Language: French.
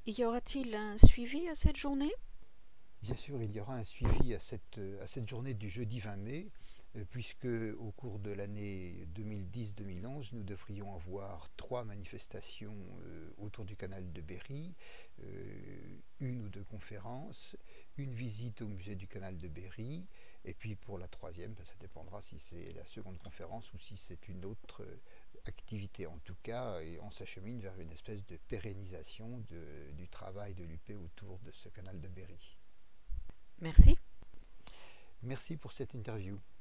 Y aura-t-il un suivi à cette journée? Bien sûr, il y aura un suivi à cette journée du jeudi 20 mai, puisque au cours de l'année 2010-2011, nous devrions avoir 3 manifestations autour du canal de Berry, une ou deux conférences, une visite au musée du canal de Berry, et puis pour la troisième, ça dépendra si c'est la seconde conférence ou si c'est une autre activité. En tout cas, et on s'achemine vers une espèce de pérennisation du travail de l'UP autour de ce canal de Berry. Merci. Merci pour cette interview.